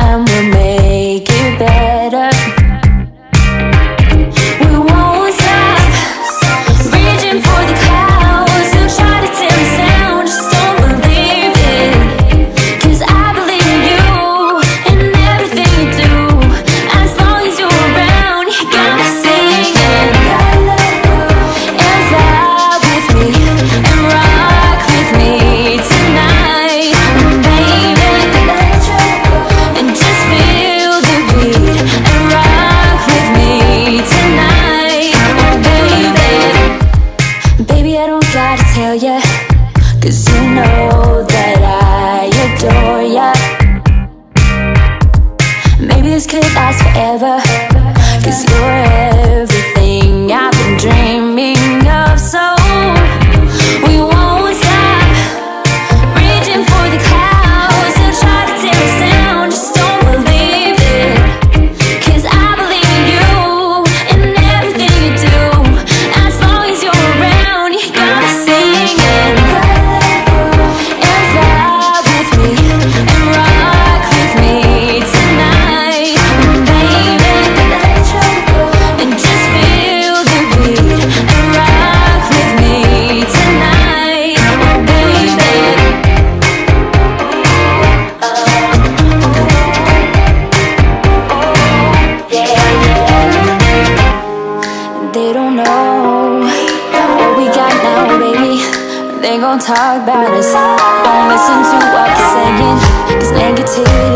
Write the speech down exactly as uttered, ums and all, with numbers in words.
time will make it better. We won't stop reaching for the clouds. They'll try to tear us down, just don't believe it. 'Cause I believe in you and everything you do. As long as you're around, you got me singing. And fly with me and rock with me tonight, baby. And just feel the beat and rock with me tonight, baby. Baby, I don't gotta tell ya, 'cause you know that I adore ya. Maybe this could last forever, 'cause you're everything I've been dreaming of. So we won't stop reaching for the clouds. They'll try to tear us down, just don't believe it. 'Cause I believe in you and everything you do. As long as you're around, you got me singing. And fly with me and rock with me tonight, baby. And just feel the beat and rock with me tonight, baby. And they don't know what we got now, baby. They gon' talk about us. Don't listen to what they're saying, 'cause negativity